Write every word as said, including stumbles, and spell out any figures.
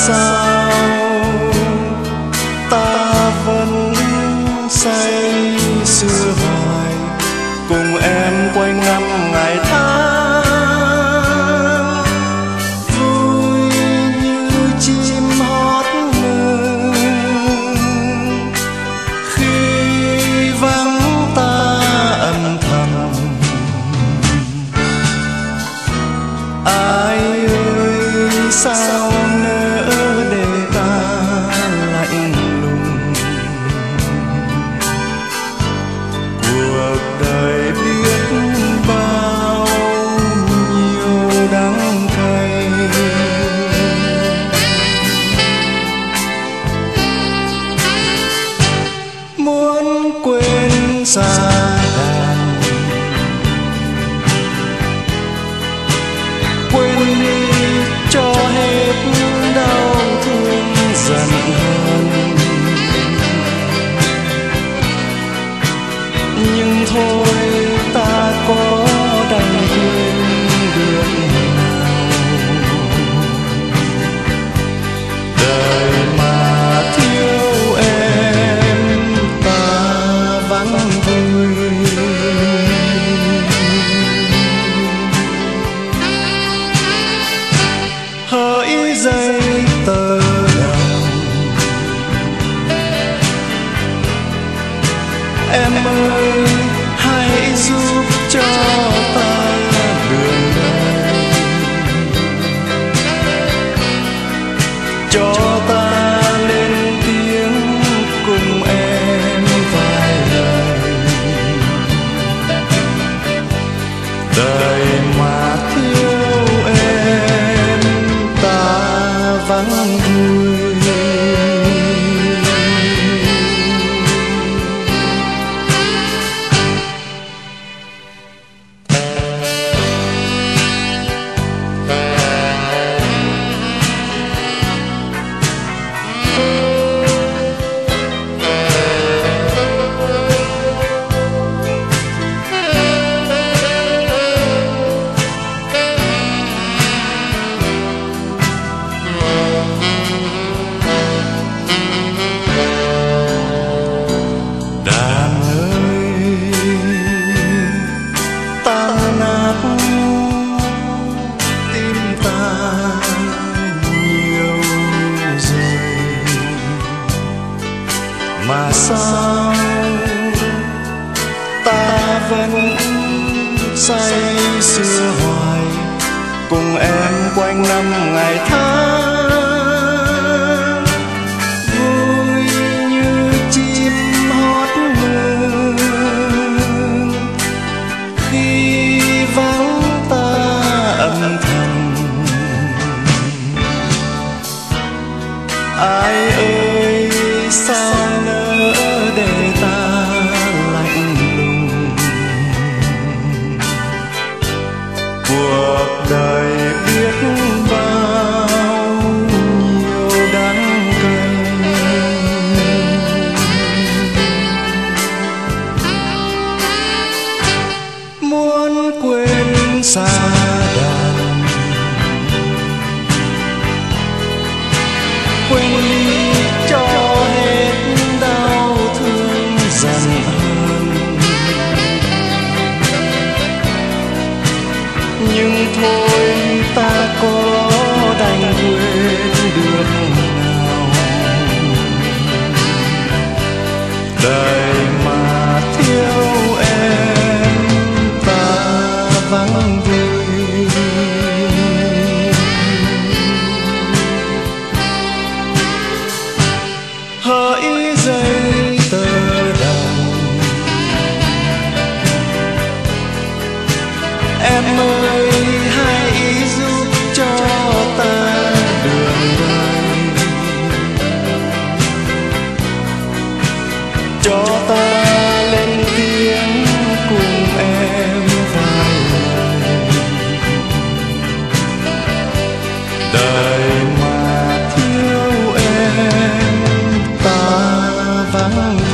sao ta vẫn say sưa hoài cùng em quanh năm ngày tháng, vui như chim hót mừng khi vắng ta âm thầm. Ai ơi sao nỡ để ta lạnh lùng, cuộc đời biết bao nhiêu đắng cay. Muốn quên xa đàn, quên đi cho hết đau thương giận hờn, nhưng thôi ta có đành quên được nào. Đời mà thiếu em ta vắng vui, hỡi giấy tờ đồng em ơi hãy giúp cho ta đường đời, cho ta lên tiếng cùng em vài lời. Đời mà thiếu em ta vắng vui. Mà sao ta vẫn say sưa hoài cùng em quanh năm ngày tháng, vui như chim hót mừng khi vắng ta âm thầm. Ai ơi sao nỡ để ta lạnh lùng, cuộc đời biết bao nhiêu đắng cay. Muốn quên xa đàn, quên đi cho hết đau thương giận hờn, nhưng thôi ta có đành quên được nào. Đời mà thiếu em ta vắng vui, hỡi giấy tờ đồng em ơi hãy giúp cho ta đường đời, cho ta lên tiếng cùng em vài lời. Đời mà thiếu em ta vắng